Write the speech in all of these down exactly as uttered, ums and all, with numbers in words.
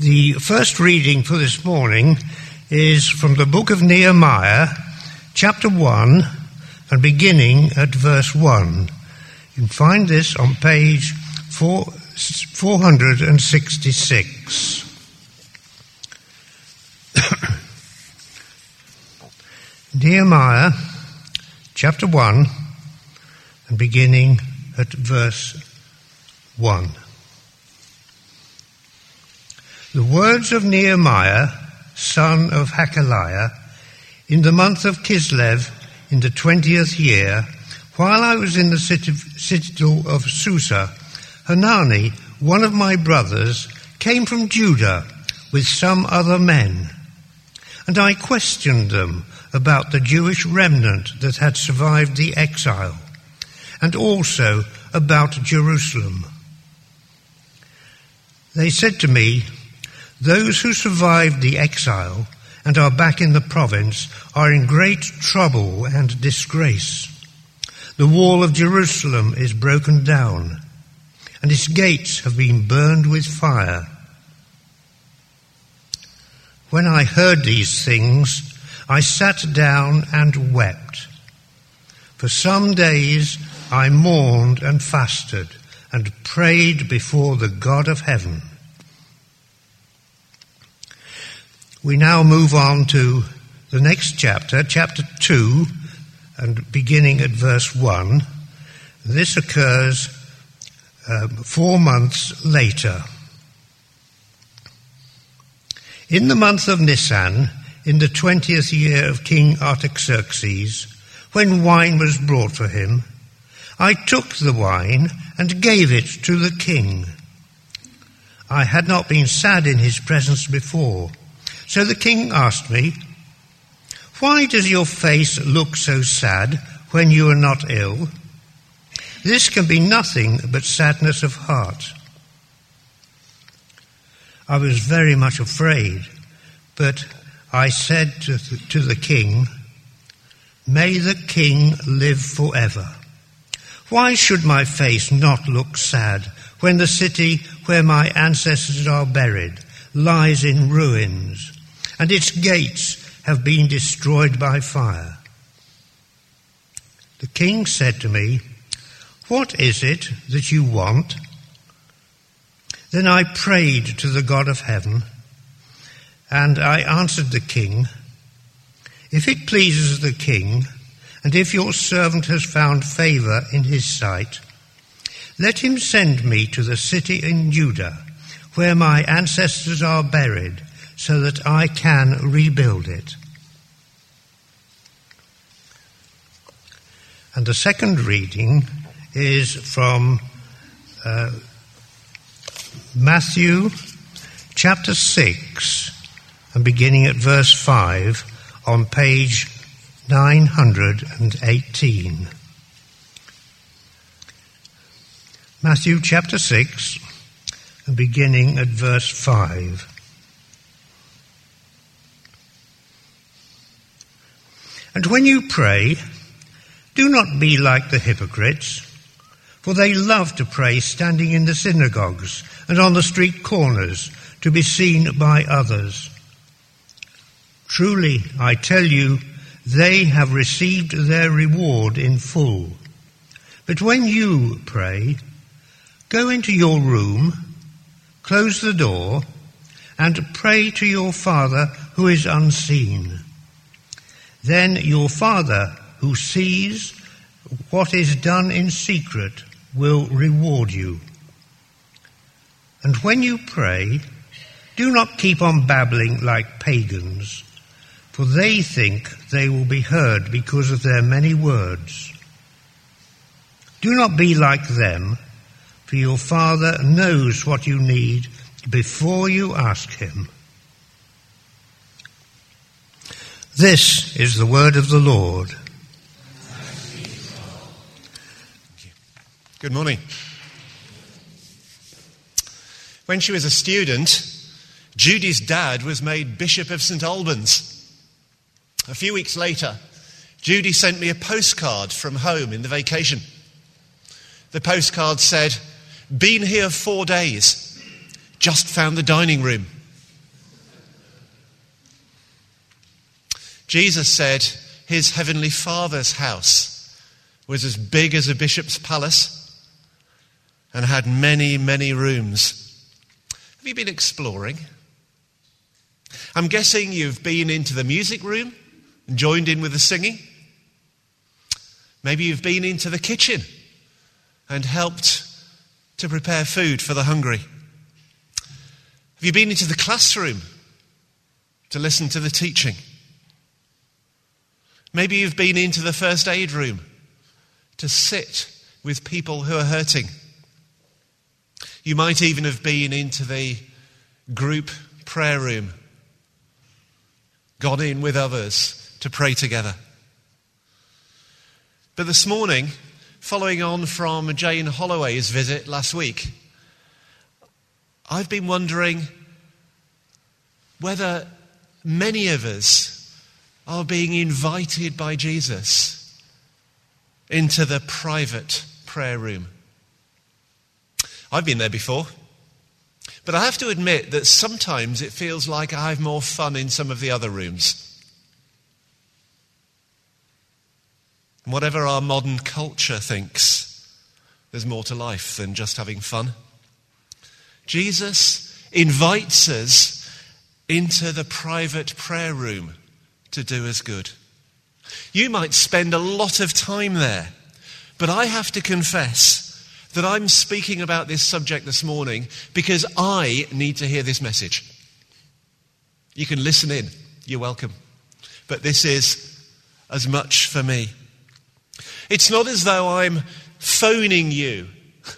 The first reading for this morning is from the book of Nehemiah, chapter one, and beginning at verse one. You can find this on page four, four hundred sixty-six. Nehemiah, chapter one, and beginning at verse one. The words of Nehemiah, son of Hakaliah, in the month of Kislev, in the twentieth year, while I was in the citadel of Susa, Hanani, one of my brothers, came from Judah with some other men, and I questioned them about the Jewish remnant that had survived the exile, and also about Jerusalem. They said to me, "Those who survived the exile and are back in the province are in great trouble and disgrace. The wall of Jerusalem is broken down, and its gates have been burned with fire." When I heard these things, I sat down and wept. For some days I mourned and fasted and prayed before the God of heaven. We now move on to the next chapter, chapter two, and beginning at verse one. This occurs uh, four months later. In the month of Nisan, in the twentieth year of King Artaxerxes, when wine was brought for him, I took the wine and gave it to the king. I had not been sad in his presence before. So the king asked me, "Why does your face look so sad when you are not ill? This can be nothing but sadness of heart." I was very much afraid, but I said to the, to the king, "May the king live forever. Why should my face not look sad when the city where my ancestors are buried lies in ruins, and its gates have been destroyed by fire?" The king said to me, "What is it that you want?" Then I prayed to the God of heaven, and I answered the king, "If it pleases the king, and if your servant has found favor in his sight, let him send me to the city in Judah, where my ancestors are buried, so that I can rebuild it." And the second reading is from uh, Matthew chapter six, and beginning at verse five on page nine hundred eighteen. Matthew chapter six, and beginning at verse five. "And when you pray, do not be like the hypocrites, for they love to pray standing in the synagogues and on the street corners to be seen by others. Truly, I tell you, they have received their reward in full. But when you pray, go into your room, close the door, and pray to your Father who is unseen. Then your Father who sees what is done in secret will reward you. And when you pray, do not keep on babbling like pagans, for they think they will be heard because of their many words. Do not be like them, for your Father knows what you need before you ask him." This is the word of the Lord. Good morning. When she was a student, Judy's dad was made Bishop of Saint Albans. A few weeks later, Judy sent me a postcard from home in the vacation. The postcard said, "Been here four days. Just found the dining room. Jesus said his heavenly Father's house was as big as a bishop's palace and had many, many rooms. Have you been exploring? I'm guessing you've been into the music room and joined in with the singing. Maybe you've been into the kitchen and helped to prepare food for the hungry. Have you been into the classroom to listen to the teaching? Maybe you've been into the first aid room to sit with people who are hurting. You might even have been into the group prayer room, gone in with others to pray together. But this morning, following on from Jane Holloway's visit last week, I've been wondering whether many of us are being invited by Jesus into the private prayer room. I've been there before, but I have to admit that sometimes it feels like I have more fun in some of the other rooms. Whatever our modern culture thinks, there's more to life than just having fun. Jesus invites us into the private prayer room to do us good. You might spend a lot of time there, but I have to confess that I'm speaking about this subject this morning because I need to hear this message. You can listen in, you're welcome. But this is as much for me. It's not as though I'm phoning you.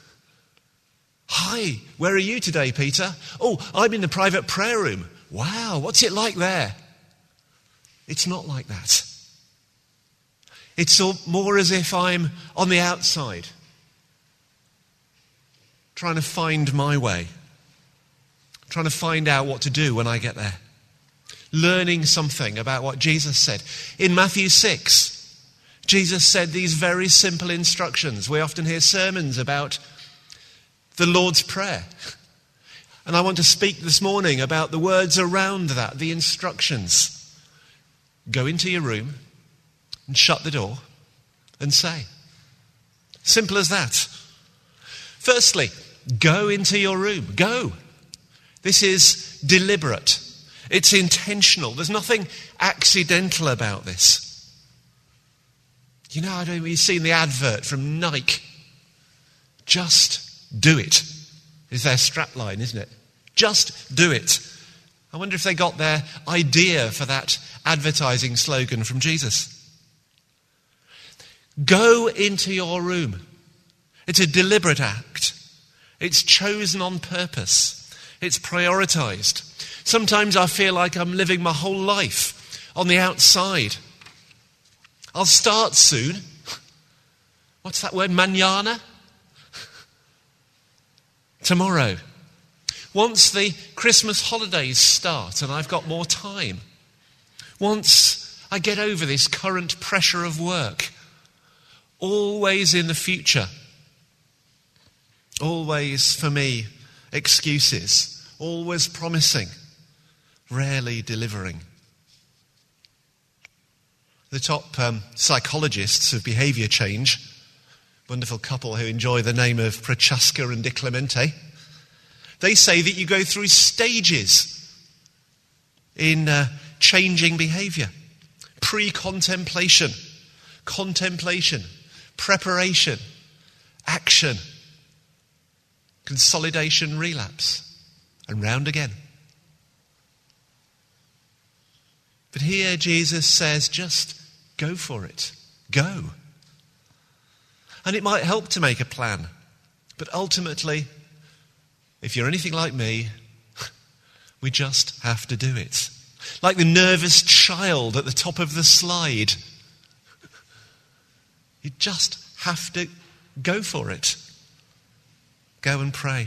Hi, where are you today, Peter? Oh, I'm in the private prayer room. Wow, what's it like there? It's not like that. It's all more as if I'm on the outside, trying to find my way, trying to find out what to do when I get there, learning something about what Jesus said. In Matthew six, Jesus said these very simple instructions. We often hear sermons about the Lord's Prayer. And I want to speak this morning about the words around that, the instructions. Go into your room and shut the door and say. Simple as that. Firstly, go into your room. Go. This is deliberate. It's intentional. There's nothing accidental about this. You know, I don't know, you've seen the advert from Nike. Just do it is their strapline, isn't it? Just do it. I wonder if they got their idea for that advertising slogan from Jesus. Go into your room. It's a deliberate act. It's chosen on purpose. It's prioritized. Sometimes I feel like I'm living my whole life on the outside. I'll start soon. What's that word? Mañana? Tomorrow. Once the Christmas holidays start and I've got more time. Once I get over this current pressure of work. Always in the future. Always, for me, excuses. Always promising. Rarely delivering. The top um, psychologists of behaviour change, wonderful couple who enjoy the name of Prochaska and Di Clemente, they say that you go through stages in uh, changing behaviour. Pre-contemplation, contemplation, preparation, action, consolidation, relapse, and round again. But here Jesus says, just go for it. Go. And it might help to make a plan. But ultimately, if you're anything like me, we just have to do it. Like the nervous child at the top of the slide. You just have to go for it. Go and pray.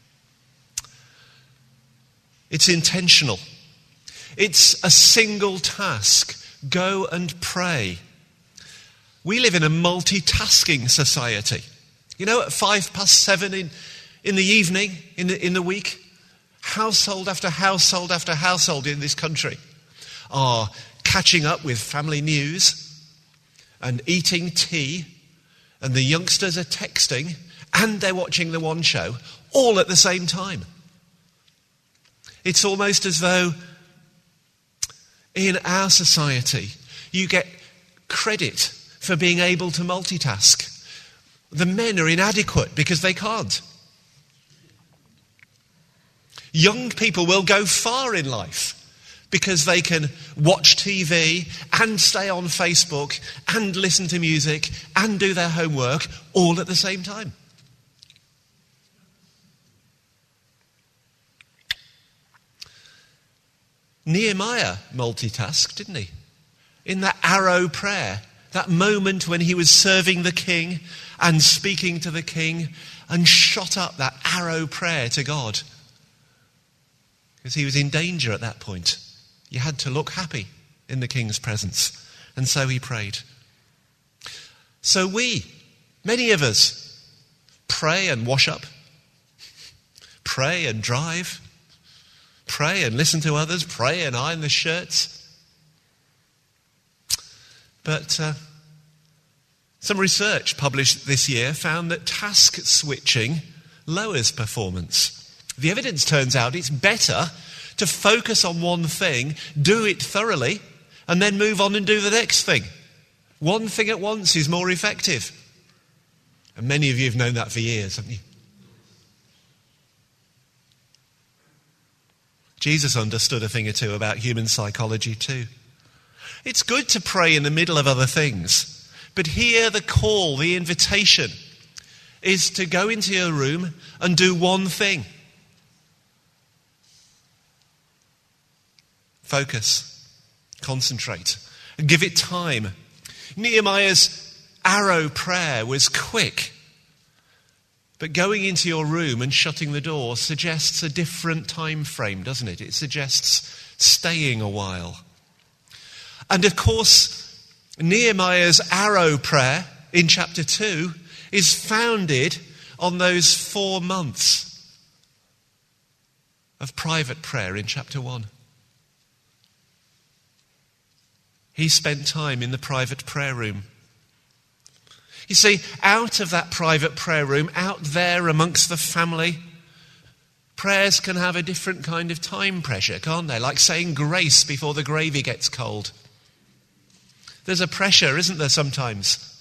It's intentional. It's a single task. Go and pray. We live in a multitasking society. You know, at five past seven in, in the evening, in the, in the week, household after household after household in this country are catching up with family news and eating tea, and the youngsters are texting and they're watching the One Show all at the same time. It's almost as though in our society you get credit for being able to multitask. The men are inadequate because they can't. Young people will go far in life because they can watch T V and stay on Facebook and listen to music and do their homework all at the same time. Nehemiah multitasked, didn't he? In that arrow prayer, that moment when he was serving the king and speaking to the king, and shot up that arrow prayer to God. Because he was in danger at that point. You had to look happy in the king's presence. And so he prayed. So we, many of us, pray and wash up, pray and drive, pray and listen to others, pray and iron the shirts. But uh, some research published this year found that task switching lowers performance. The evidence turns out it's better to focus on one thing, do it thoroughly, and then move on and do the next thing. One thing at once is more effective. And many of you have known that for years, haven't you? Jesus understood a thing or two about human psychology too. It's good to pray in the middle of other things, but here the call, the invitation, is to go into your room and do one thing. Focus, concentrate, and give it time. Nehemiah's arrow prayer was quick, but going into your room and shutting the door suggests a different time frame, doesn't it? It suggests staying a while. And of course, Nehemiah's arrow prayer in chapter two is founded on those four months of private prayer in chapter one. He spent time in the private prayer room. You see, out of that private prayer room, out there amongst the family, prayers can have a different kind of time pressure, can't they? Like saying grace before the gravy gets cold. There's a pressure, isn't there, sometimes?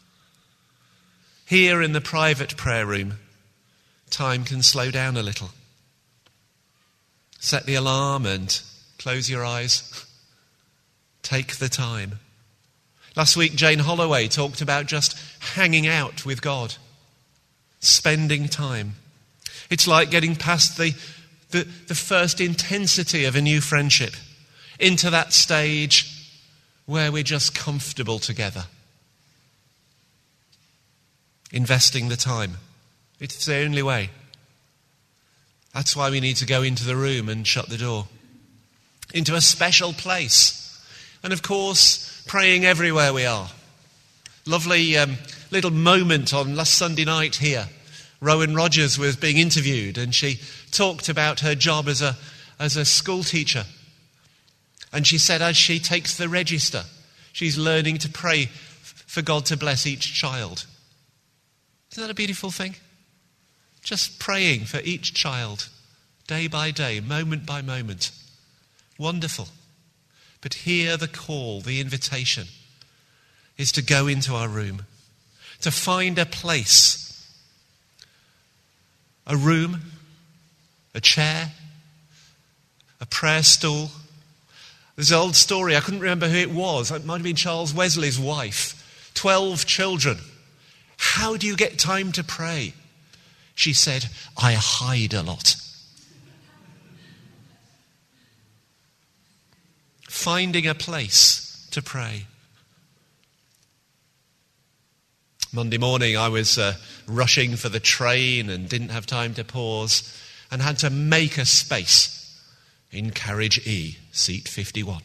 Here in the private prayer room, time can slow down a little. Set the alarm and close your eyes. Take the time. Last week, Jane Holloway talked about just hanging out with God, spending time. It's like getting past the, the, the first intensity of a new friendship into that stage where we're just comfortable together. Investing the time. It's the only way. That's why we need to go into the room and shut the door. Into a special place. And of course, praying everywhere we are. Lovely um, little moment on last Sunday night here. Rowan Rogers was being interviewed and she talked about her job as a, as a school teacher. And she said as she takes the register, she's learning to pray f- for God to bless each child. Isn't that a beautiful thing? Just praying for each child, day by day, moment by moment. Wonderful. But here the call, the invitation, is to go into our room, to find a place, a room, a chair, a prayer stool. There's an old story, I couldn't remember who it was. It might have been Charles Wesley's wife. Twelve children. How do you get time to pray? She said, I hide a lot. Finding a place to pray. Monday morning I was uh, rushing for the train and didn't have time to pause and had to make a space in carriage E, seat fifty-one.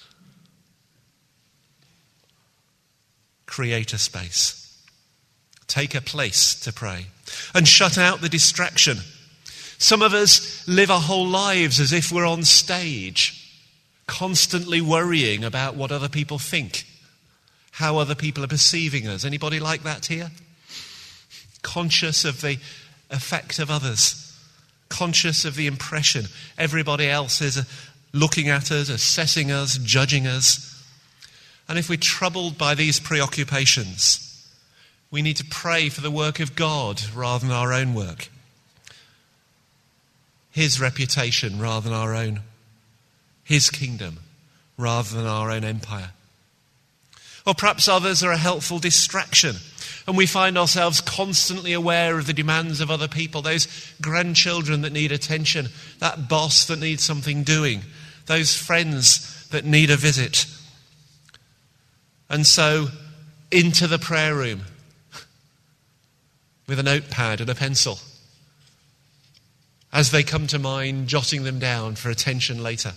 Create a space. Take a place to pray and shut out the distraction. Some of us live our whole lives as if we're on stage, constantly worrying about what other people think, how other people are perceiving us. Anybody like that here? Conscious of the effect of others, conscious of the impression everybody else is looking at us, assessing us, judging us. And if we're troubled by these preoccupations, we need to pray for the work of God rather than our own work. His reputation rather than our own. His kingdom rather than our own empire. Or perhaps others are a helpful distraction, and we find ourselves constantly aware of the demands of other people, those grandchildren that need attention, that boss that needs something doing, those friends that need a visit. And so, into the prayer room with a notepad and a pencil, as they come to mind, jotting them down for attention later.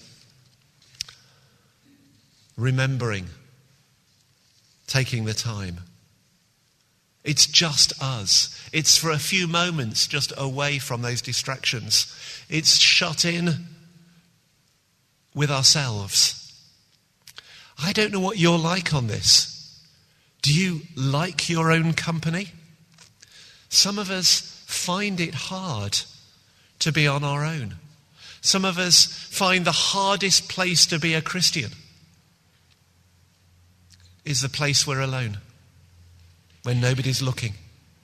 Remembering, taking the time. It's just us. It's for a few moments just away from those distractions. It's shut in with ourselves. I don't know what you're like on this. Do you like your own company? Some of us find it hard to be on our own. Some of us find the hardest place to be a Christian is the place we're alone, when nobody's looking.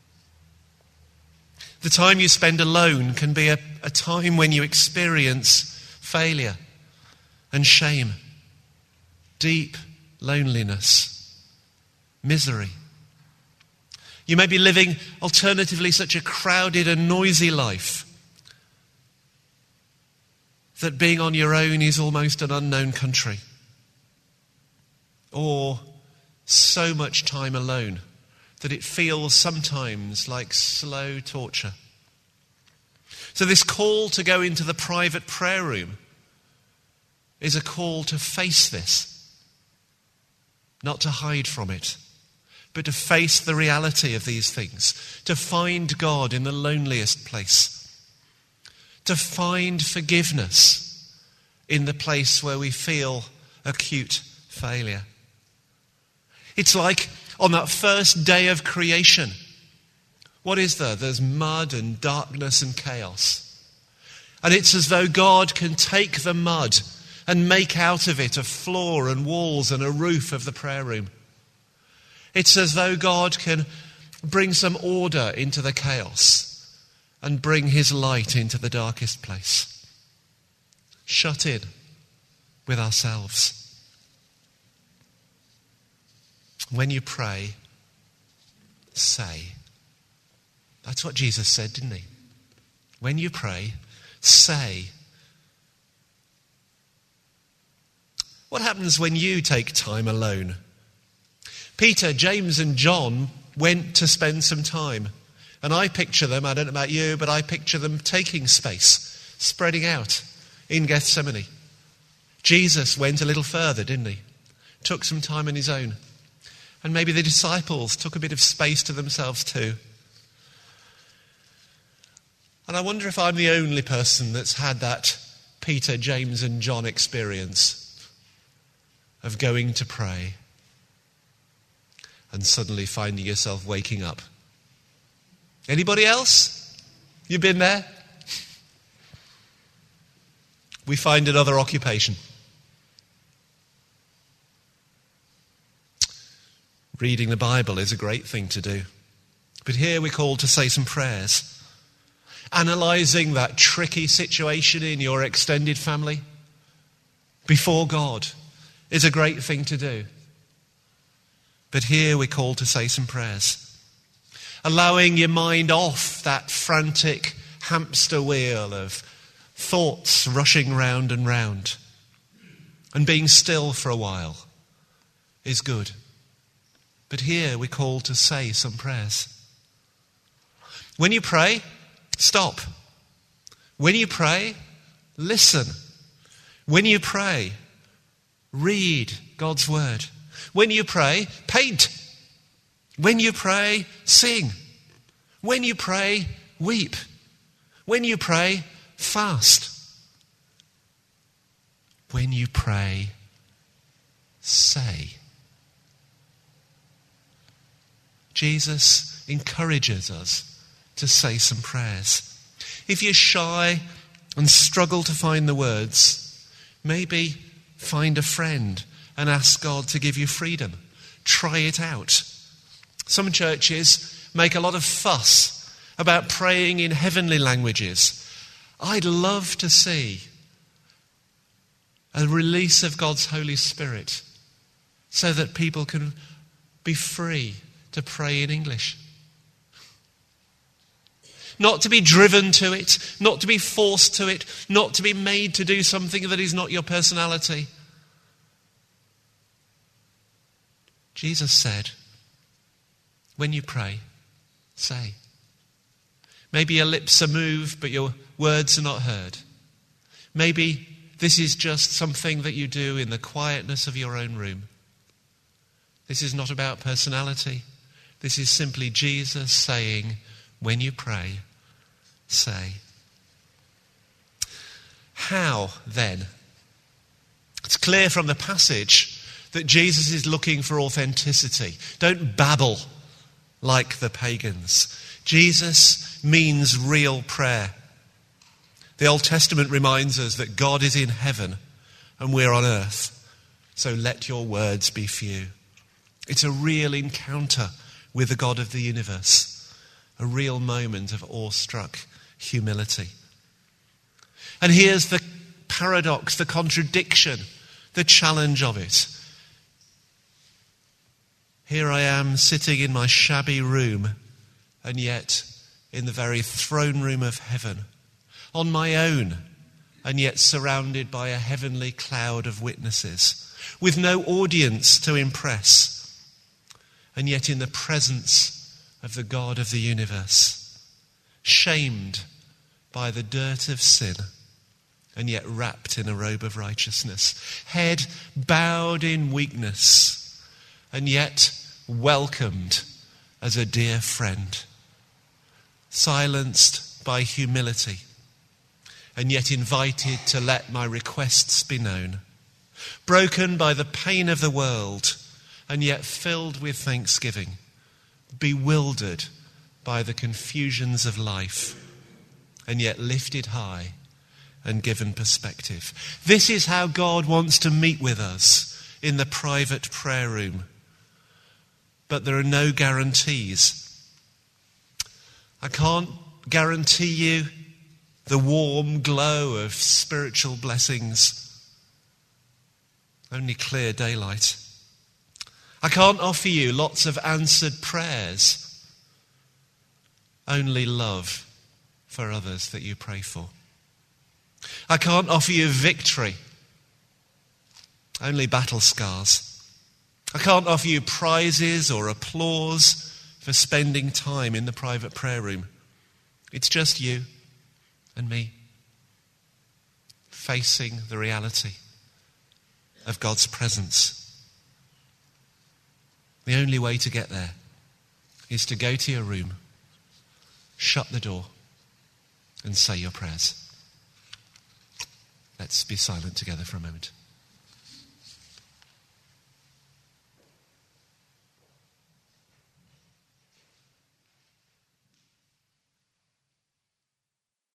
The time you spend alone can be a, a time when you experience failure and shame, deep loneliness, misery. You may be living alternatively such a crowded and noisy life that being on your own is almost an unknown country. Or so much time alone that it feels sometimes like slow torture. So this call to go into the private prayer room is a call to face this, not to hide from it, but to face the reality of these things, to find God in the loneliest place, to find forgiveness in the place where we feel acute failure. It's like on that first day of creation. What is there? There's mud and darkness and chaos. And it's as though God can take the mud and make out of it a floor and walls and a roof of the prayer room. It's as though God can bring some order into the chaos and bring his light into the darkest place. Shut in with ourselves. When you pray, say. That's what Jesus said, didn't he? When you pray, say. What happens when you take time alone? Peter, James and John went to spend some time. And I picture them, I don't know about you, but I picture them taking space, spreading out in Gethsemane. Jesus went a little further, didn't he? Took some time on his own. And maybe the disciples took a bit of space to themselves too. And I wonder if I'm the only person that's had that Peter, James and John experience of going to pray and suddenly finding yourself waking up. Anybody else? You've been there? We find another occupation. Reading the Bible is a great thing to do. But here we're called to say some prayers. Analysing that tricky situation in your extended family before God is a great thing to do. But here we're called to say some prayers. Allowing your mind off that frantic hamster wheel of thoughts rushing round and round. And being still for a while is good. But here we're called to say some prayers. When you pray, stop. When you pray, listen. When you pray, read God's word. When you pray, paint. When you pray, sing. When you pray, weep. When you pray, fast. when you pray, say. Jesus encourages us to say some prayers. If you're shy and struggle to find the words, maybe find a friend and ask God to give you freedom. Try it out. Some churches make a lot of fuss about praying in heavenly languages. I'd love to see a release of God's Holy Spirit so that people can be free to pray in English. Not to be driven to it, not to be forced to it, not to be made to do something that is not your personality. Jesus said, when you pray, say. Maybe your lips are moved, but your words are not heard. Maybe this is just something that you do in the quietness of your own room. This is not about personality. This is simply Jesus saying, when you pray, say. How then? It's clear from the passage that Jesus is looking for authenticity. Don't babble like the pagans. Jesus means real prayer. The Old Testament reminds us that God is in heaven and we're on earth. So let your words be few. It's a real encounter with the God of the universe. A real moment of awestruck humility. And here's the paradox, the contradiction, the challenge of it. Here I am sitting in my shabby room, and yet in the very throne room of heaven, on my own, and yet surrounded by a heavenly cloud of witnesses, with no audience to impress, and yet in the presence of the God of the universe, shamed by the dirt of sin, and yet wrapped in a robe of righteousness, head bowed in weakness, and yet welcomed as a dear friend, silenced by humility, and yet invited to let my requests be known, broken by the pain of the world, and yet filled with thanksgiving, bewildered by the confusions of life, and yet lifted high and given perspective. This is how God wants to meet with us in the private prayer room. But there are no guarantees. I can't guarantee you the warm glow of spiritual blessings. Only clear daylight. I can't offer you lots of answered prayers. Only love for others that you pray for. I can't offer you victory. Only battle scars. I can't offer you prizes or applause for spending time in the private prayer room. It's just you and me facing the reality of God's presence. The only way to get there is to go to your room, shut the door, and say your prayers. Let's be silent together for a moment.